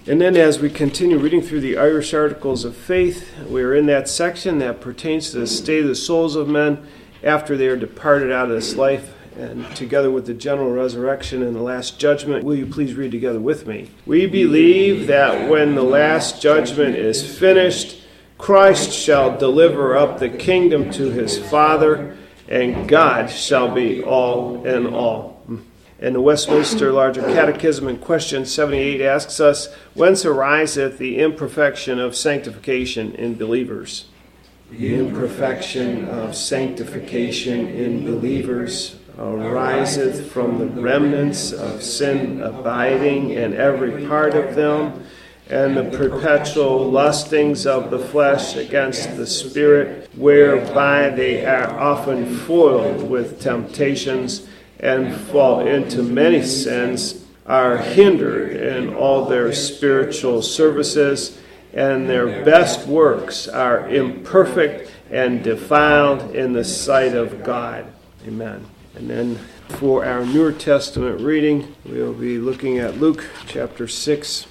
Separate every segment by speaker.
Speaker 1: And then as we continue reading through the Irish Articles of Faith, we are in that section that pertains to the state of the souls of men after they are departed out of this life, and together with the general resurrection and the last judgment. Will you please read together with me? We believe that when the last judgment is finished, Christ shall deliver up the kingdom to his Father, and God shall be all in all. And the Westminster Larger Catechism in question 78 asks us, whence ariseth the imperfection of sanctification in believers? The imperfection of sanctification in believers ariseth from the remnants of sin abiding in every part of them, and the perpetual lustings of the flesh against the Spirit, whereby they are often foiled with temptations, and fall into many sins, are hindered in all their spiritual services, and their best works are imperfect and defiled in the sight of God. Amen. And then for our Newer Testament reading, we'll be looking at Luke chapter 6.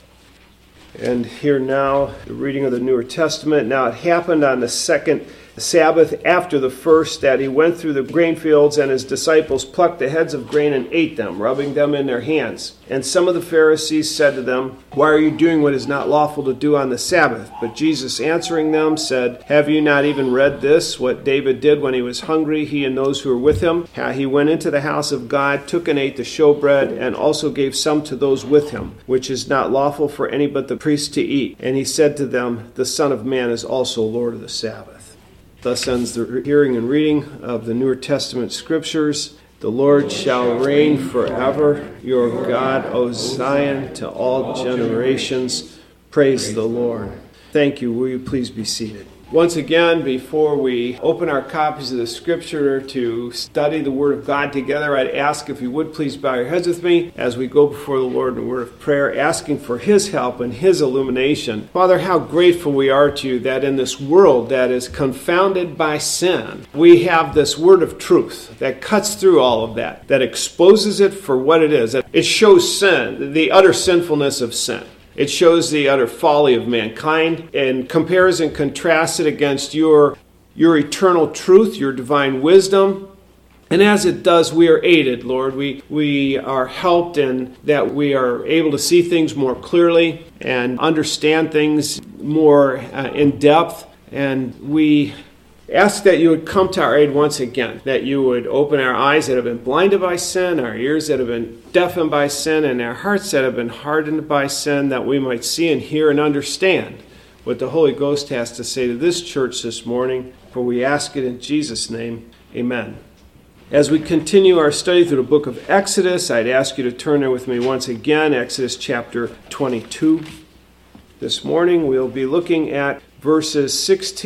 Speaker 1: And here now, the reading of the Newer Testament. Now it happened on the second Sabbath after the first that he went through the grain fields, and his disciples plucked the heads of grain and ate them, rubbing them in their hands. And some of the Pharisees said to them, why are you doing what is not lawful to do on the Sabbath? But Jesus answering them said, have you not even read this, what David did when he was hungry, he and those who were with him? How he went into the house of God, took and ate the showbread, and also gave some to those with him, which is not lawful for any but the priest to eat. And he said to them, the Son of Man is also Lord of the Sabbath. Thus ends the hearing and reading of the Newer Testament Scriptures. The Lord shall reign forever, your God, O Zion, to all generations. Praise the Lord. Thank you. Will you please be seated? Once again, before we open our copies of the Scripture to study the Word of God together, I'd ask if you would please bow your heads with me as we go before the Lord in a word of prayer, asking for His help and His illumination. Father, how grateful we are to you that in this world that is confounded by sin, we have this word of truth that cuts through all of that, that exposes it for what it is. It shows sin, the utter sinfulness of sin. It shows the utter folly of mankind and compares and contrasts it against your eternal truth, your divine wisdom. And as it does, we are aided, Lord. We are helped in that we are able to see things more clearly and understand things more in depth. And we ask that you would come to our aid once again, that you would open our eyes that have been blinded by sin, our ears that have been deafened by sin, and our hearts that have been hardened by sin, that we might see and hear and understand what the Holy Ghost has to say to this church this morning. For we ask it in Jesus' name. Amen. As we continue our study through the book of Exodus, I'd ask you to turn there with me once again, Exodus chapter 22. This morning we'll be looking at verses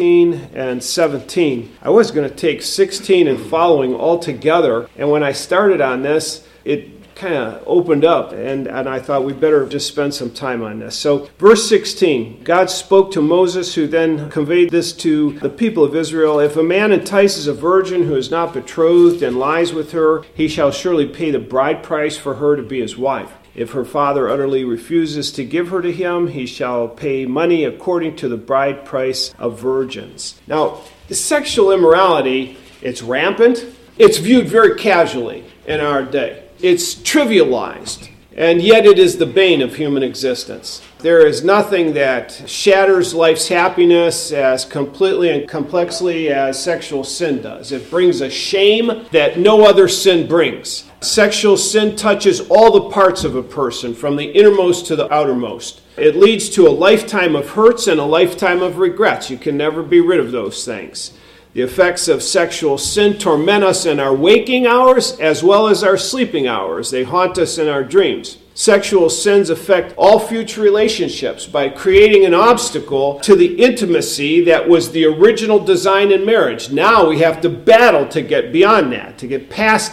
Speaker 1: 16 and 17. I was going to take 16 and following all together, and when I started on this, it kind of opened up, and I thought we better just spend some time on this. So, verse 16, God spoke to Moses, who then conveyed this to the people of Israel. If a man entices a virgin who is not betrothed and lies with her, he shall surely pay the bride price for her to be his wife. If her father utterly refuses to give her to him, he shall pay money according to the bride price of virgins. Now, sexual immorality, it's rampant. It's viewed very casually in our day. It's trivialized, and yet it is the bane of human existence. There is nothing that shatters life's happiness as completely and complexly as sexual sin does. It brings a shame that no other sin brings. Sexual sin touches all the parts of a person, from the innermost to the outermost. It leads to a lifetime of hurts and a lifetime of regrets. You can never be rid of those things. The effects of sexual sin torment us in our waking hours as well as our sleeping hours. They haunt us in our dreams. Sexual sins affect all future relationships by creating an obstacle to the intimacy that was the original design in marriage. Now we have to battle to get beyond that, to get past it.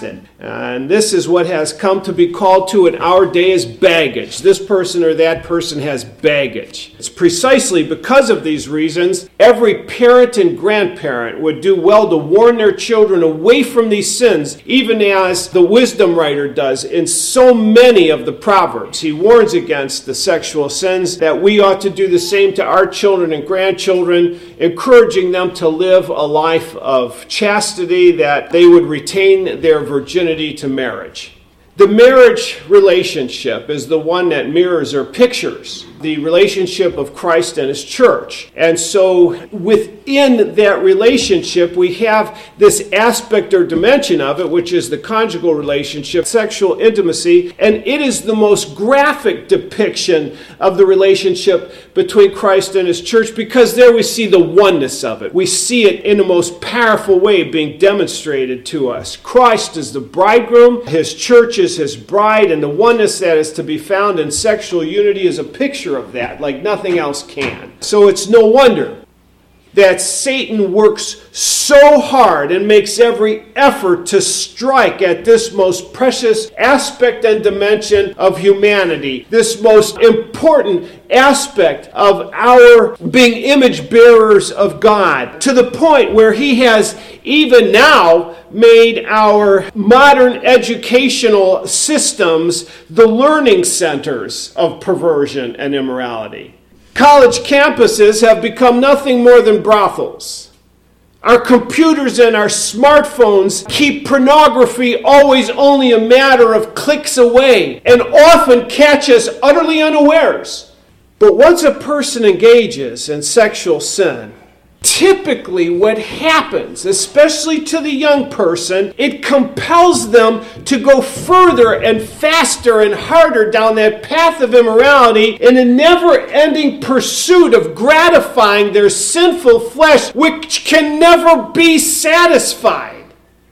Speaker 1: And this is what has come to be called to in our day as baggage. This person or that person has baggage. It's precisely because of these reasons every parent and grandparent would do well to warn their children away from these sins, even as the wisdom writer does in so many of the Proverbs. He warns against the sexual sins, that we ought to do the same to our children and grandchildren, encouraging them to live a life of chastity, that they would retain their virginity to marriage. The marriage relationship is the one that mirrors or pictures the relationship of Christ and his church. And so within that relationship, we have this aspect or dimension of it, which is the conjugal relationship, sexual intimacy, and it is the most graphic depiction of the relationship between Christ and his church, because there we see the oneness of it. We see it in the most powerful way being demonstrated to us. Christ is the bridegroom, his church is his bride, and the oneness that is to be found in sexual unity is a picture of that, like nothing else can. So it's no wonder that Satan works so hard and makes every effort to strike at this most precious aspect and dimension of humanity, this most important aspect of our being image bearers of God, to the point where he has even now made our modern educational systems the learning centers of perversion and immorality. College campuses have become nothing more than brothels. Our computers and our smartphones keep pornography always only a matter of clicks away, and often catch us utterly unawares. But once a person engages in sexual sin, typically what happens, especially to the young person, it compels them to go further and faster and harder down that path of immorality in a never-ending pursuit of gratifying their sinful flesh, which can never be satisfied,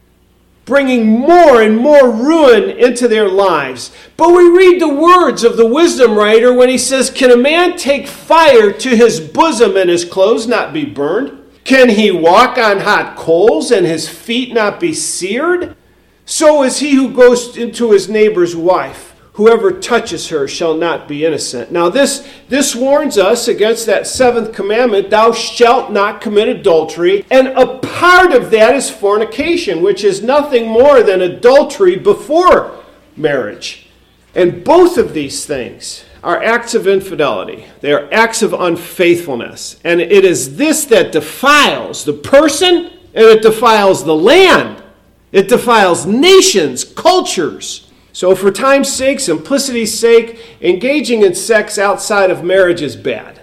Speaker 1: bringing more and more ruin into their lives. But we read the words of the wisdom writer when he says, "Can a man take fire to his bosom and his clothes not be burned? Can he walk on hot coals and his feet not be seared? So is he who goes into his neighbor's wife. Whoever touches her shall not be innocent." Now this warns us against that seventh commandment, "Thou shalt not commit adultery." And a part of that is fornication, which is nothing more than adultery before marriage. And both of these things are acts of infidelity. They are acts of unfaithfulness. And it is this that defiles the person, and it defiles the land. It defiles nations, cultures. So for time's sake, simplicity's sake, engaging in sex outside of marriage is bad.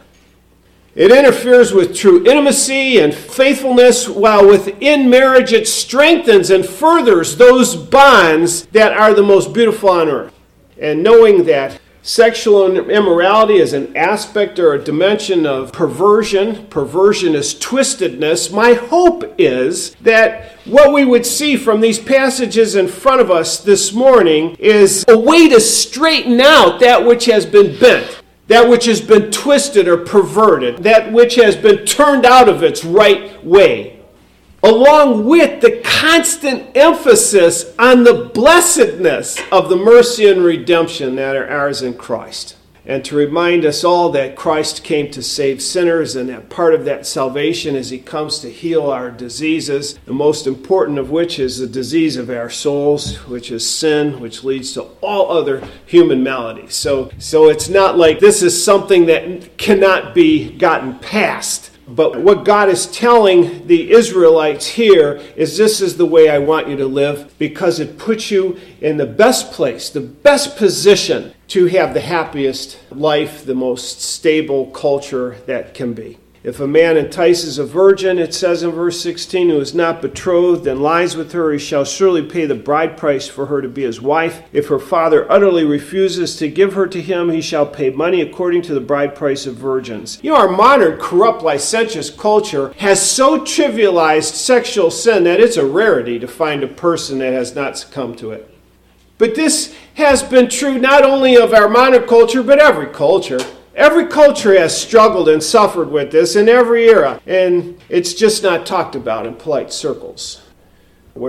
Speaker 1: It interferes with true intimacy and faithfulness, while within marriage it strengthens and furthers those bonds that are the most beautiful on earth. And knowing that sexual immorality is an aspect or a dimension of perversion. Perversion is twistedness. My hope is that what we would see from these passages in front of us this morning is a way to straighten out that which has been bent, that which has been twisted or perverted, that which has been turned out of its right way, along with the constant emphasis on the blessedness of the mercy and redemption that are ours in Christ. And to remind us all that Christ came to save sinners, and that part of that salvation is he comes to heal our diseases, the most important of which is the disease of our souls, which is sin, which leads to all other human maladies. So it's not like this is something that cannot be gotten past. But what God is telling the Israelites here is, this is the way I want you to live, because it puts you in the best place, the best position to have the happiest life, the most stable culture that can be. If a man entices a virgin, it says in verse 16, who is not betrothed and lies with her, he shall surely pay the bride price for her to be his wife. If her father utterly refuses to give her to him, he shall pay money according to the bride price of virgins. You know, our modern corrupt, licentious culture has so trivialized sexual sin that it's a rarity to find a person that has not succumbed to it. But this has been true not only of our modern culture, but every culture. Every culture has struggled and suffered with this in every era, and it's just not talked about in polite circles, where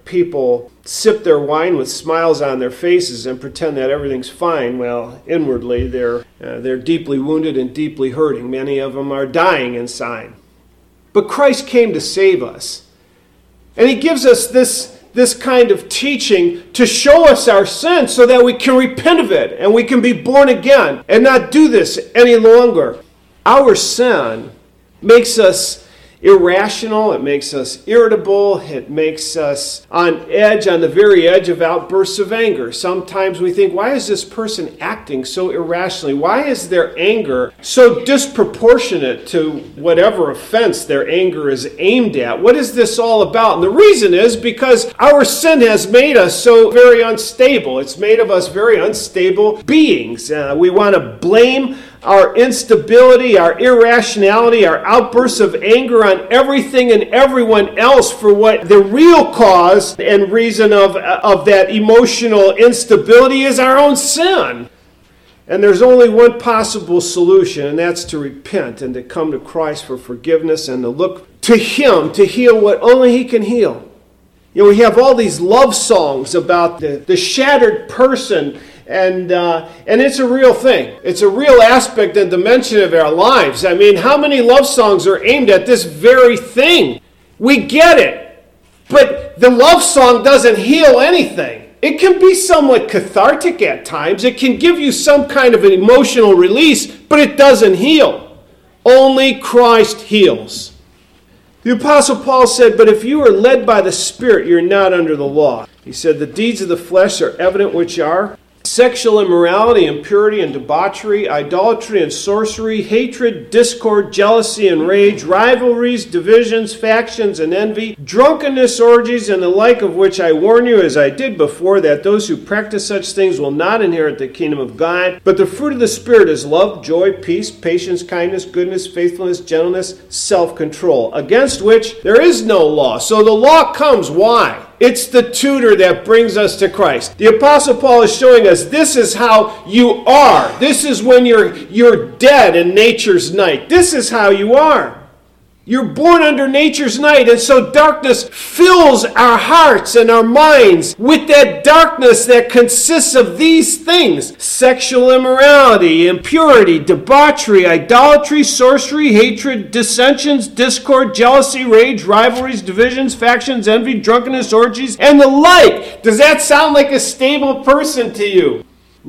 Speaker 1: people sip their wine with smiles on their faces and pretend that everything's fine. Well, inwardly, they're deeply wounded and deeply hurting. Many of them are dying inside. But Christ came to save us. And he gives us this kind of teaching to show us our sin so that we can repent of it and we can be born again and not do this any longer. Our sin makes us irrational, it makes us irritable, it makes us on the very edge of outbursts of anger. Sometimes we think, why is this person acting so irrationally? Why is their anger so disproportionate to whatever offense their anger is aimed at? What is this all about? And the reason is because our sin has made us so very unstable. It's made of us very unstable beings. We want to blame our instability, our irrationality, our outbursts of anger on everything and everyone else for what the real cause and reason of that emotional instability is our own sin. And there's only one possible solution, and that's to repent and to come to Christ for forgiveness and to look to Him to heal what only He can heal. You know, we have all these love songs about the shattered person. And it's a real thing. It's a real aspect and dimension of our lives. I mean, how many love songs are aimed at this very thing? We get it. But the love song doesn't heal anything. It can be somewhat cathartic at times. It can give you some kind of an emotional release, but it doesn't heal. Only Christ heals. The Apostle Paul said, but if you are led by the Spirit, you're not under the law. He said, the deeds of the flesh are evident, which are sexual immorality, impurity and debauchery, idolatry and sorcery, hatred, discord, jealousy and rage, rivalries, divisions, factions and envy, drunkenness, orgies, and the like, of which I warn you, as I did before, that those who practice such things will not inherit the kingdom of God. But the fruit of the Spirit is love, joy, peace, patience, kindness, goodness, faithfulness, gentleness, self-control, against which there is no law. So the law comes. Why? It's the tutor that brings us to Christ. The Apostle Paul is showing us this is how you are. This is when you're dead in nature's night. This is how you are. You're born under nature's night, and so darkness fills our hearts and our minds with that darkness that consists of these things: sexual immorality, impurity, debauchery, idolatry, sorcery, hatred, dissensions, discord, jealousy, rage, rivalries, divisions, factions, envy, drunkenness, orgies, and the like. Does that sound like a stable person to you?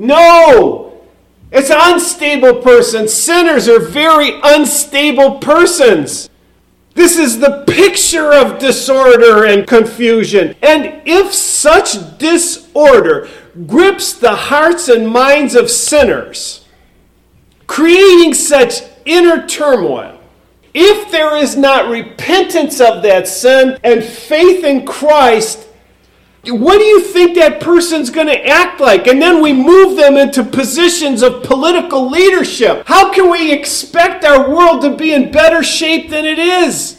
Speaker 1: No! It's an unstable person. Sinners are very unstable persons. This is the picture of disorder and confusion. And if such disorder grips the hearts and minds of sinners, creating such inner turmoil, if there is not repentance of that sin and faith in Christ, what do you think that person's going to act like? And then we move them into positions of political leadership. How can we expect our world to be in better shape than it is?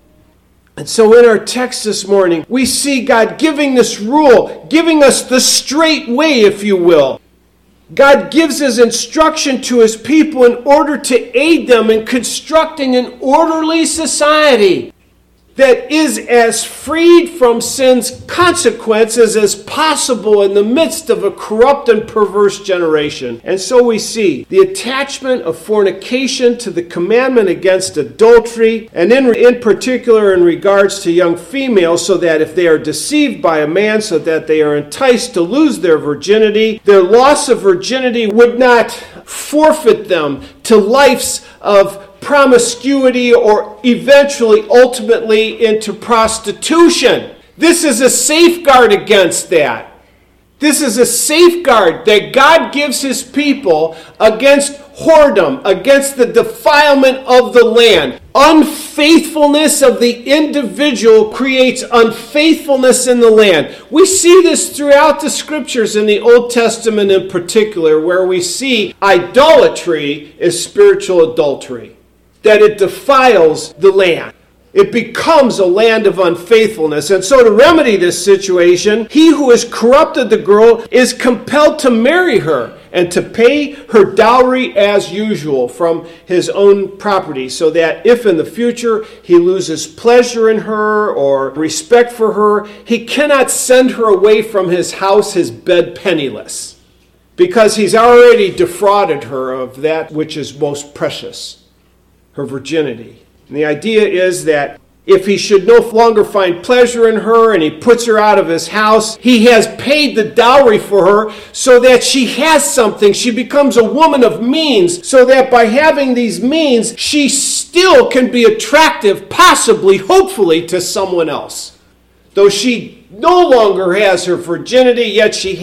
Speaker 1: And so in our text this morning, we see God giving this rule, giving us the straight way, if you will. God gives His instruction to His people in order to aid them in constructing an orderly society that is as freed from sin's consequences as possible in the midst of a corrupt and perverse generation. And so we see the attachment of fornication to the commandment against adultery, and in particular in regards to young females, so that if they are deceived by a man, so that they are enticed to lose their virginity, their loss of virginity would not forfeit them to lives of promiscuity or eventually, ultimately, into prostitution. This is a safeguard against that. This is a safeguard that God gives His people against whoredom, against the defilement of the land. Unfaithfulness of the individual creates unfaithfulness in the land. We see this throughout the Scriptures, in the Old Testament in particular, where we see idolatry is spiritual adultery, that it defiles the land. It becomes a land of unfaithfulness. And so to remedy this situation, he who has corrupted the girl is compelled to marry her. and to pay her dowry as usual from his own property, so that if in the future he loses pleasure in her or respect for her, he cannot send her away from his house, his bed, penniless, because he's already defrauded her of that which is most precious, her virginity. And the idea is that if he should no longer find pleasure in her and he puts her out of his house, he has paid the dowry for her so that she has something. She becomes a woman of means, so that by having these means, she still can be attractive, possibly, hopefully, to someone else. Though she no longer has her virginity, yet she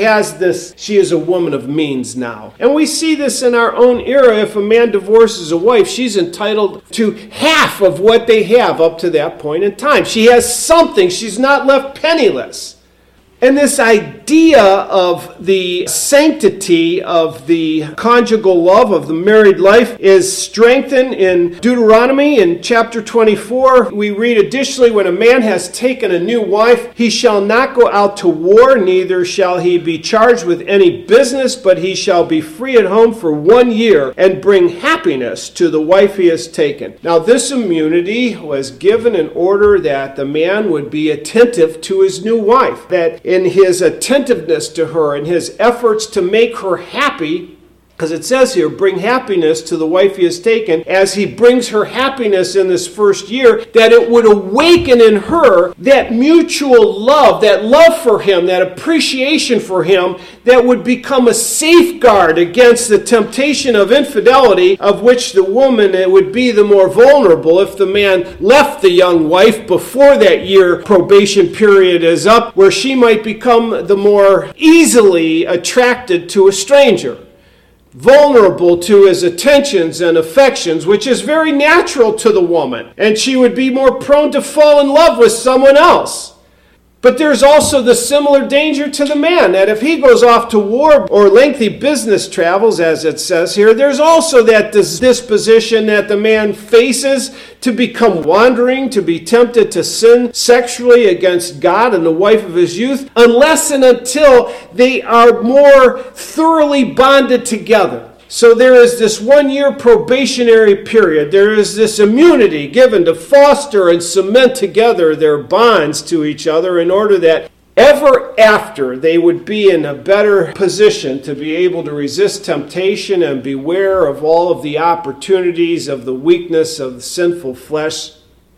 Speaker 1: is a woman of means now. And we see this in our own era. If a man divorces a wife, she's entitled to half of what they have up to that point in time. She has something. She's not left penniless. And this idea of the sanctity of the conjugal love of the married life is strengthened in Deuteronomy in chapter 24. We read additionally, when a man has taken a new wife, he shall not go out to war, neither shall he be charged with any business, but he shall be free at home for 1 year and bring happiness to the wife he has taken. Now this immunity was given in order that the man would be attentive to his new wife, that in his attentiveness to her and his efforts to make her happy, because it says here, bring happiness to the wife he has taken, as he brings her happiness in this first year, that it would awaken in her that mutual love, that love for him, that appreciation for him, that would become a safeguard against the temptation of infidelity, of which the woman would be the more vulnerable if the man left the young wife before that year probation period is up, where she might become the more easily attracted to a stranger, vulnerable to his attentions and affections, which is very natural to the woman, and she would be more prone to fall in love with someone else. But there's also the similar danger to the man, that if he goes off to war or lengthy business travels, as it says here, there's also that disposition that the man faces to become wandering, to be tempted to sin sexually against God and the wife of his youth, unless and until they are more thoroughly bonded together. So there is this 1 year probationary period. There is this immunity given to foster and cement together their bonds to each other, in order that ever after they would be in a better position to be able to resist temptation and beware of all of the opportunities of the weakness of the sinful flesh,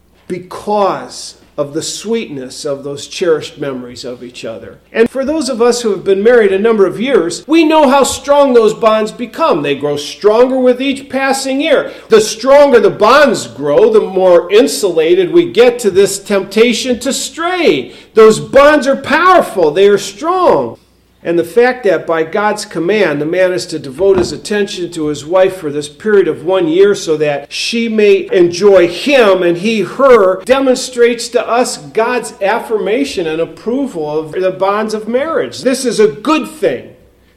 Speaker 1: because of the sweetness of those cherished memories of each other. And for those of us who have been married a number of years, we know how strong those bonds become. They grow stronger with each passing year. The stronger the bonds grow, the more insulated we get to this temptation to stray. Those bonds are powerful. They are strong. And the fact that by God's command, the man is to devote his attention to his wife for this period of 1 year so that she may enjoy him and he her, demonstrates to us God's affirmation and approval of the bonds of marriage. This is a good thing.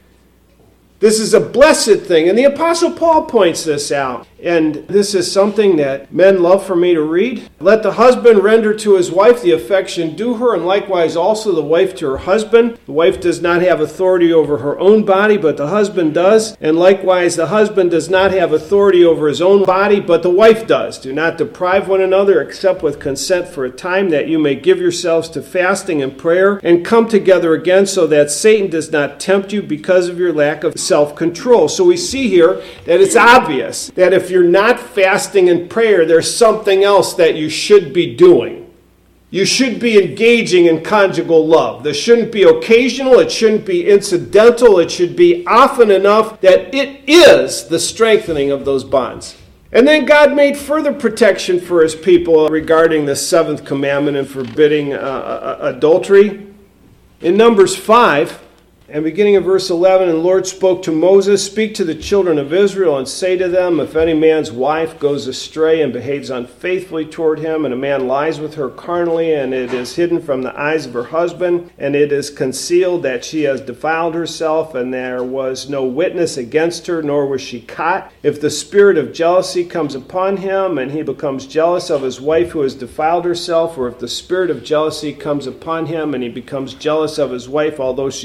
Speaker 1: This is a blessed thing. And the Apostle Paul points this out. And this is something that men love for me to read. Let the husband render to his wife the affection due her, and likewise also the wife to her husband. The wife does not have authority over her own body, but the husband does. And likewise the husband does not have authority over his own body, but the wife does. Do not deprive one another except with consent for a time, that you may give yourselves to fasting and prayer, and come together again, so that Satan does not tempt you because of your lack of self-control. So we see here that it's obvious that if you're not fasting and prayer, there's something else that you should be doing. You should be engaging in conjugal love. This shouldn't be occasional. It shouldn't be incidental. It should be often enough that it is the strengthening of those bonds. And then God made further protection for his people regarding the seventh commandment and forbidding adultery. In Numbers 5, and beginning of verse 11, and the Lord spoke to Moses, speak to the children of Israel and say to them, if any man's wife goes astray and behaves unfaithfully toward him, and a man lies with her carnally, and it is hidden from the eyes of her husband, and it is concealed that she has defiled herself, and there was no witness against her, nor was she caught. If the spirit of jealousy comes upon him, and he becomes jealous of his wife who has defiled herself, or if the spirit of jealousy comes upon him, and he becomes jealous of his wife, although she has not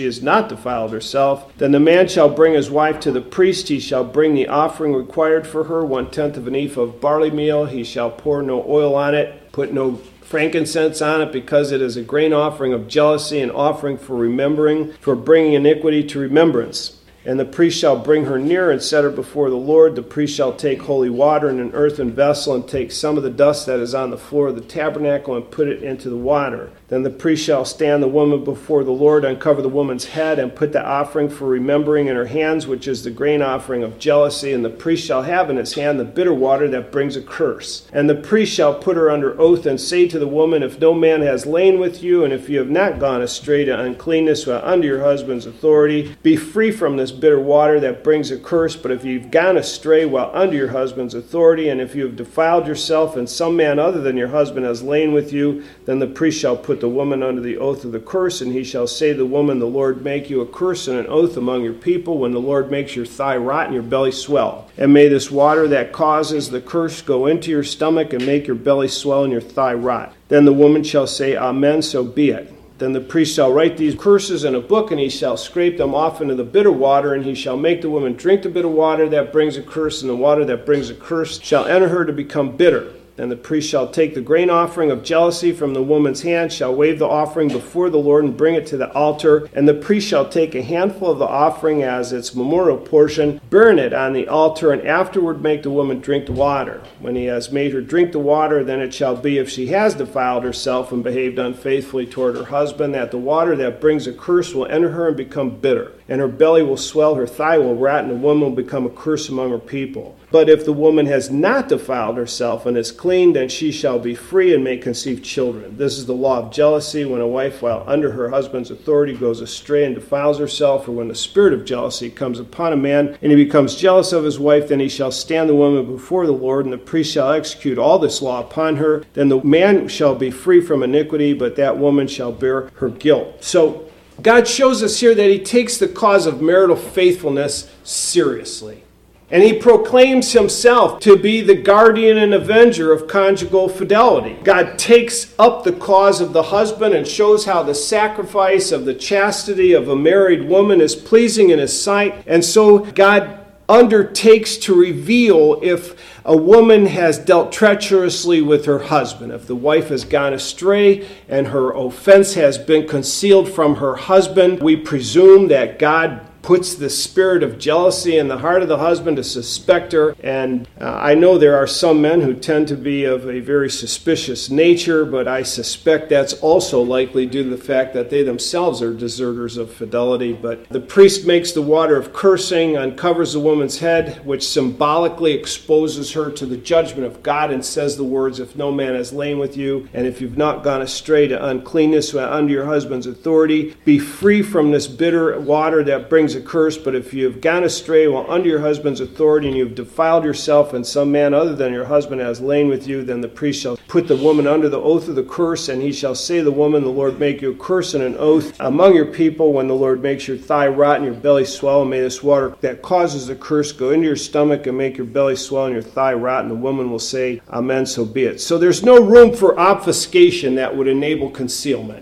Speaker 1: not defiled herself. Then the man shall bring his wife to the priest. He shall bring the offering required for her, 1/10 of an ephah of barley meal. He shall pour no oil on it, put no frankincense on it, because it is a grain offering of jealousy, an offering for remembering, for bringing iniquity to remembrance. And the priest shall bring her near and set her before the Lord. The priest shall take holy water in an earthen vessel and take some of the dust that is on the floor of the tabernacle and put it into the water. Then the priest shall stand the woman before the Lord, uncover the woman's head, and put the offering for remembering in her hands, which is the grain offering of jealousy. And the priest shall have in his hand the bitter water that brings a curse. And the priest shall put her under oath and say to the woman, if no man has lain with you, and if you have not gone astray to uncleanness while under your husband's authority, be free from this bitter water that brings a curse. But if you've gone astray while under your husband's authority, and if you have defiled yourself, and some man other than your husband has lain with you, then the priest shall put the woman under the oath of the curse, and he shall say to the woman, the Lord make you a curse and an oath among your people, when the Lord makes your thigh rot and your belly swell. And may this water that causes the curse go into your stomach and make your belly swell and your thigh rot. Then the woman shall say, Amen, so be it. Then the priest shall write these curses in a book, and he shall scrape them off into the bitter water, and he shall make the woman drink the bitter water that brings a curse, and the water that brings a curse shall enter her to become bitter. And the priest shall take the grain offering of jealousy from the woman's hand, shall wave the offering before the Lord and bring it to the altar. And the priest shall take a handful of the offering as its memorial portion, burn it on the altar, and afterward make the woman drink the water. When he has made her drink the water, then it shall be, if she has defiled herself and behaved unfaithfully toward her husband, that the water that brings a curse will enter her and become bitter. And her belly will swell, her thigh will rot, and the woman will become a curse among her people. But if the woman has not defiled herself and is clean, then she shall be free and may conceive children. This is the law of jealousy, when a wife, while under her husband's authority, goes astray and defiles herself, or when the spirit of jealousy comes upon a man, and he becomes jealous of his wife, then he shall stand the woman before the Lord, and the priest shall execute all this law upon her. Then the man shall be free from iniquity, but that woman shall bear her guilt. So God shows us here that he takes the cause of marital faithfulness seriously. And he proclaims himself to be the guardian and avenger of conjugal fidelity. God takes up the cause of the husband and shows how the sacrifice of the chastity of a married woman is pleasing in his sight. And so God undertakes to reveal if a woman has dealt treacherously with her husband, if the wife has gone astray and her offense has been concealed from her husband. We presume that God puts the spirit of jealousy in the heart of the husband to suspect her. And I know there are some men who tend to be of a very suspicious nature, but I suspect that's also likely due to the fact that they themselves are deserters of fidelity. But the priest makes the water of cursing, uncovers the woman's head, which symbolically exposes her to the judgment of God, and says the words, if no man has lain with you, and if you've not gone astray to uncleanness under your husband's authority, be free from this bitter water that brings a curse. But if you have gone astray while under your husband's authority, and you have defiled yourself, and some man other than your husband has lain with you, then the priest shall put the woman under the oath of the curse, and he shall say to the woman, the Lord make you a curse and an oath among your people, when the Lord makes your thigh rot and your belly swell, and may this water that causes the curse go into your stomach and make your belly swell and your thigh rot. And the woman will say, Amen, so be it. So there's no room for obfuscation that would enable concealment.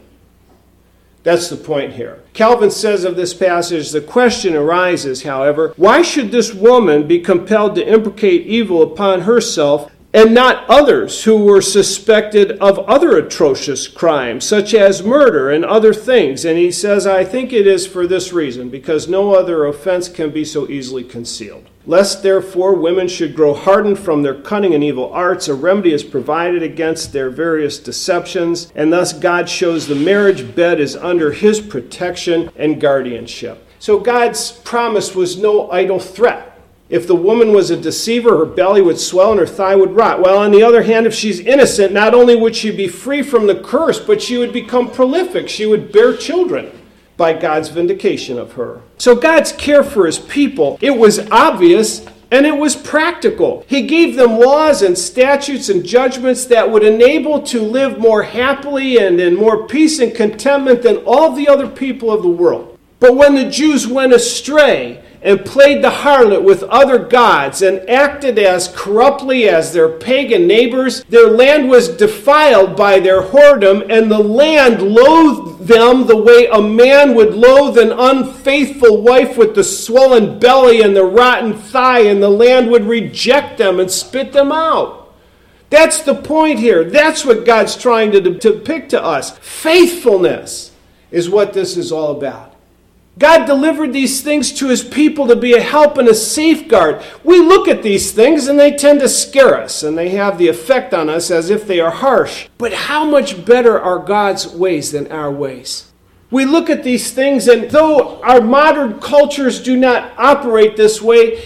Speaker 1: That's the point here. Calvin says of this passage, the question arises, however, why should this woman be compelled to imprecate evil upon herself and not others who were suspected of other atrocious crimes, such as murder and other things? And he says, I think it is for this reason, because no other offense can be so easily concealed. Lest, therefore, women should grow hardened from their cunning and evil arts, a remedy is provided against their various deceptions, and thus God shows the marriage bed is under his protection and guardianship. So God's promise was no idle threat. If the woman was a deceiver, her belly would swell and her thigh would rot. Well, on the other hand, if she's innocent, not only would she be free from the curse, but she would become prolific. She would bear children by God's vindication of her. So God's care for his people, it was obvious and it was practical. He gave them laws and statutes and judgments that would enable to live more happily and in more peace and contentment than all the other people of the world. But when the Jews went astray and played the harlot with other gods and acted as corruptly as their pagan neighbors. Their land was defiled by their whoredom, and the land loathed them the way a man would loathe an unfaithful wife with the swollen belly and the rotten thigh, and the land would reject them and spit them out. That's the point here. That's what God's trying to depict to us. Faithfulness is what this is all about. God delivered these things to his people to be a help and a safeguard. We look at these things and they tend to scare us, and they have the effect on us as if they are harsh. But how much better are God's ways than our ways? We look at these things, and though our modern cultures do not operate this way,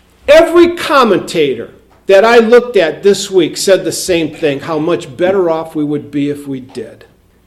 Speaker 1: every commentator that I looked at this week said the same thing, how much better off we would be if we did.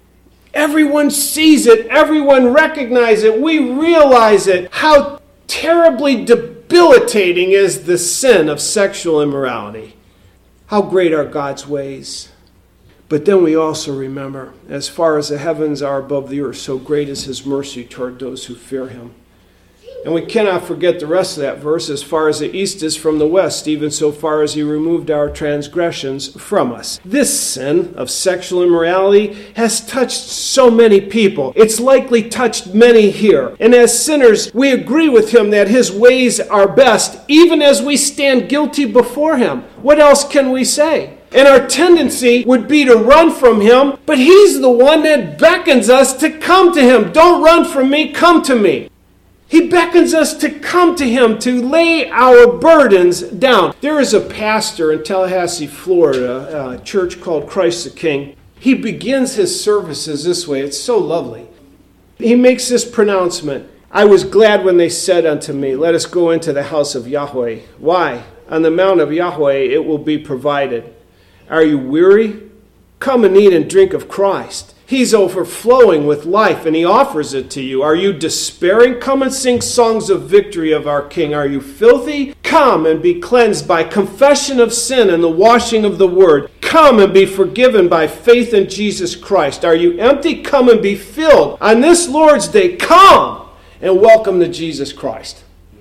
Speaker 1: Everyone sees it. Everyone recognizes it. We realize it. How terribly debilitating is the sin of sexual immorality. How great are God's ways. But then we also remember, as far as the heavens are above the earth, so great is his mercy toward those who fear him. And we cannot forget the rest of that verse, as far as the east is from the west, even so far as he removed our transgressions from us. This sin of sexual immorality has touched so many people. It's likely touched many here. And as sinners, we agree with him that his ways are best, even as we stand guilty before him. What else can we say? And our tendency would be to run from him, but he's the one that beckons us to come to him. Don't run from me, come to me. He beckons us to come to him, to lay our burdens down. There is a pastor in Tallahassee, Florida, a church called Christ the King. He begins his services this way. It's so lovely. He makes this pronouncement. I was glad when they said unto me, let us go into the house of Yahweh. Why? On the mount of Yahweh it will be provided. Are you weary? Come and eat and drink of Christ. He's overflowing with life, and he offers it to you. Are you despairing? Come and sing songs of victory of our King. Are you filthy? Come and be cleansed by confession of sin and the washing of the word. Come and be forgiven by faith in Jesus Christ. Are you empty? Come and be filled. On this Lord's Day, come and welcome to Jesus Christ.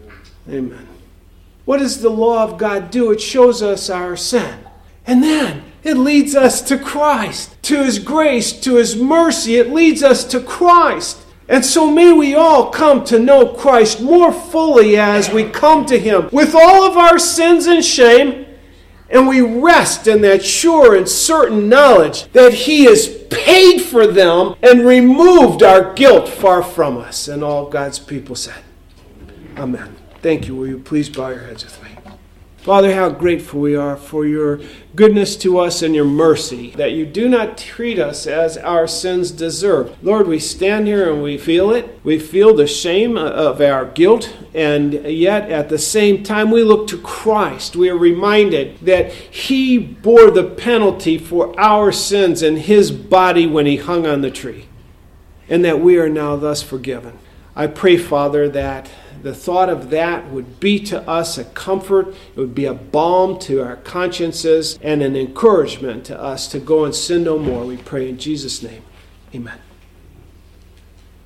Speaker 1: Amen. What does the law of God do? It shows us our sin. And then it leads us to Christ, to his grace, to his mercy. It leads us to Christ. And so may we all come to know Christ more fully as we come to him with all of our sins and shame, and we rest in that sure and certain knowledge that he has paid for them and removed our guilt far from us. And all God's people said, Amen. Thank you. Will you please bow your heads with me? Father, how grateful we are for your goodness to us and your mercy, that you do not treat us as our sins deserve. Lord, we stand here and we feel it. We feel the shame of our guilt, and yet at the same time we look to Christ. We are reminded that he bore the penalty for our sins in his body when he hung on the tree, and that we are now thus forgiven. I pray, Father, that the thought of that would be to us a comfort. It would be a balm to our consciences and an encouragement to us to go and sin no more. We pray in Jesus' name. Amen.